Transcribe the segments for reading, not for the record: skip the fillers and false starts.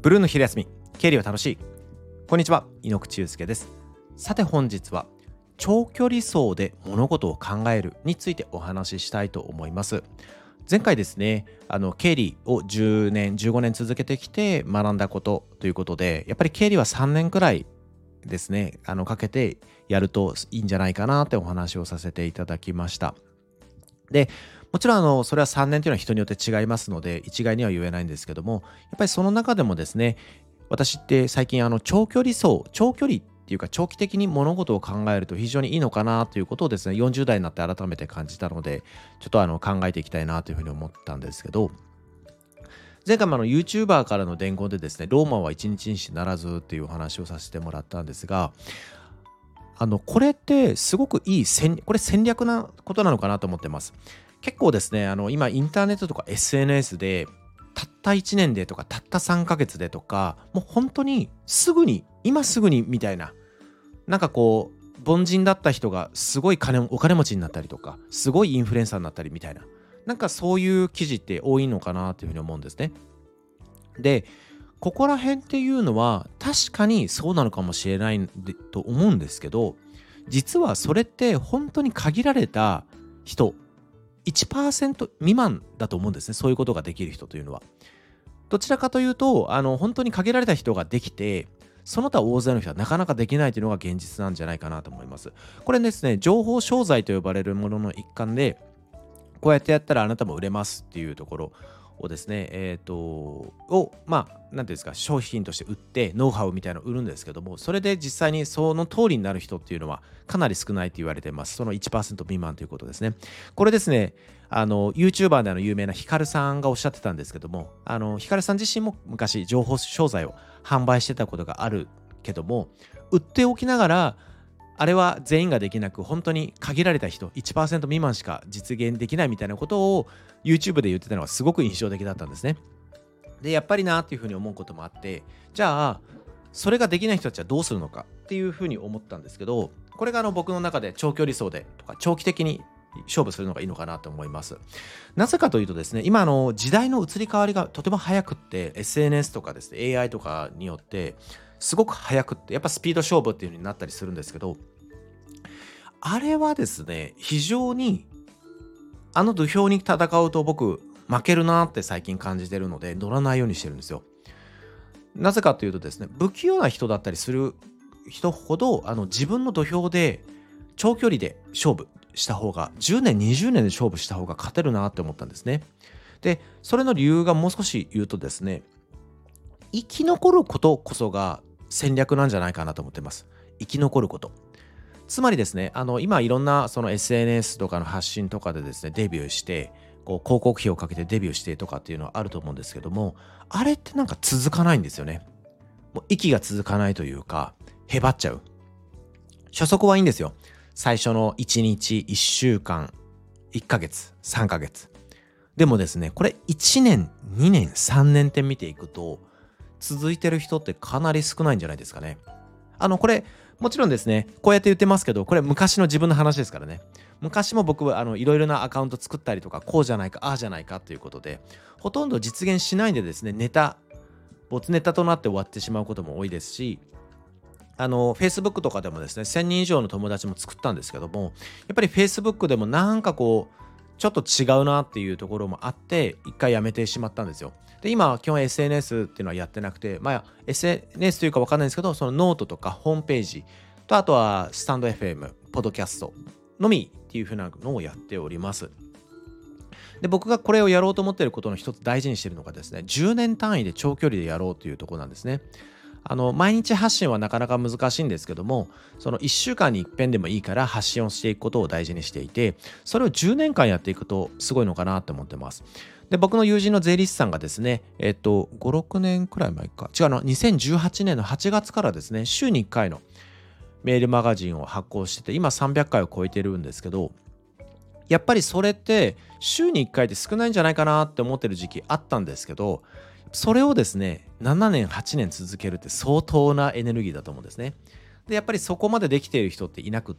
ブルーの昼休み、経理は楽しい。こんにちは、井ノ口祐介です。さて本日は長距離走で物事を考えるについてお話ししたいと思います。前回ですね、経理を10年、15年続けてきて学んだことということで、やっぱり経理は3年くらいですね、かけてやるといいんじゃないかなってお話をさせていただきました。で、もちろんそれは3年というのは人によって違いますので、一概には言えないんですけども、やっぱりその中でもですね、私って最近長距離っていうか長期的に物事を考えると非常にいいのかなということをですね、40代になって改めて感じたので、ちょっと考えていきたいなというふうに思ったんですけど、前回もYouTuber からの伝言でですね、ローマは一日にしならずっていうお話をさせてもらったんですが、これってすごくいいこれ戦略なことなのかなと思ってます。結構ですね、今インターネットとか SNS でたった1年でとかたった3ヶ月でとか、もう本当にすぐに今すぐにみたいな、なんかこう凡人だった人がすごいお金持ちになったりとか、すごいインフルエンサーになったりみたいな、なんかそういう記事って多いのかなというふうに思うんですね。で、ここら辺っていうのは確かにそうなのかもしれないと思うんですけど、実はそれって本当に限られた人、1% 未満だと思うんですね。そういうことができる人というのは。どちらかというと、本当に限られた人ができて、その他大勢の人はなかなかできないというのが現実なんじゃないかなと思います。これですね、情報商材と呼ばれるものの一環で、こうやってやったらあなたも売れますっていうところをですね、なんていうんですか、商品として売って、ノウハウみたいなのを売るんですけども、それで実際にその通りになる人っていうのはかなり少ないと言われています。その 1% 未満ということですね。これですね、YouTuber で有名なヒカルさんがおっしゃってたんですけども、ヒカルさん自身も昔情報商材を販売してたことがあるけども、売っておきながら、あれは全員ができなく、本当に限られた人、1% 未満しか実現できないみたいなことを YouTube で言ってたのがすごく印象的だったんですね。で、やっぱりなっていうふうに思うこともあって、じゃあ、それができない人たちはどうするのかっていうふうに思ったんですけど、これが僕の中で長距離走でとか長期的に勝負するのがいいのかなと思います。なぜかというとですね、今時代の移り変わりがとても早くって、SNS とかですね、AI とかによってすごく早くって、やっぱスピード勝負っていう風になったりするんですけど、あれはですね、非常に土俵に戦うと僕負けるなって最近感じてるので、乗らないようにしてるんですよ。なぜかというとですね、不器用な人だったりする人ほど、自分の土俵で長距離で勝負した方が、10年、20年で勝負した方が勝てるなって思ったんですね。で、それの理由がもう少し言うとですね、生き残ることこそが戦略なんじゃないかなと思ってます。生き残ること。つまりですね、今いろんなその SNS とかの発信とかでですね、デビューして、こう広告費をかけてデビューしてとかっていうのはあると思うんですけども、あれってなんか続かないんですよね。もう息が続かないというか、へばっちゃう。初速はいいんですよ。最初の1日、1週間、1ヶ月、3ヶ月。でもですね、これ1年、2年、3年って見ていくと、続いてる人ってかなり少ないんじゃないですかね。これ、もちろんですね、こうやって言ってますけど、これ昔の自分の話ですからね。昔も僕はいろいろなアカウント作ったりとか、こうじゃないか、ああじゃないかということで、ほとんど実現しないでですね、没ネタとなって終わってしまうことも多いですし、Facebook とかでもですね、1000人以上の友達も作ったんですけども、やっぱり Facebook でもなんかこう、ちょっと違うなっていうところもあって、一回やめてしまったんですよ。で、今、基本 SNS っていうのはやってなくて、SNS というかわかんないんですけど、そのノートとかホームページと、あとはスタンド FM、ポッドキャストのみっていう風なのをやっております。で、僕がこれをやろうと思っていることの一つ大事にしているのがですね、10年単位で長距離でやろうというところなんですね。毎日発信はなかなか難しいんですけども、その1週間に一遍でもいいから発信をしていくことを大事にしていて、それを10年間やっていくとすごいのかなと思ってます。で、僕の友人の税理士さんがですね、5、6年くらい前か、2018年の8月からですね、週に1回のメールマガジンを発行してて、今300回を超えてるんですけど、やっぱりそれって週に1回で少ないんじゃないかなって思ってる時期あったんですけど、それをですね、7年、8年続けるって相当なエネルギーだと思うんですね。で、やっぱりそこまでできている人っていなくって、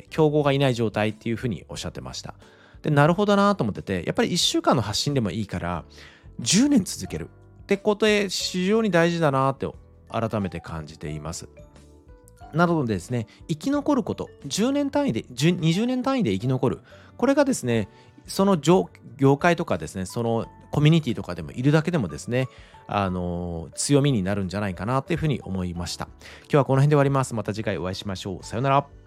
競合がいない状態っていうふうにおっしゃってました。で、なるほどなと思ってて、やっぱり1週間の発信でもいいから、10年続ける。 ってことで非常に大事だなって改めて感じています。なのでですね、生き残ること、10年単位で、20年単位で生き残る。これがですね、その業界とかですね、そのコミュニティとかでもいるだけでもですね、強みになるんじゃないかなというふうに思いました。今日はこの辺で終わります。また次回お会いしましょう。さようなら。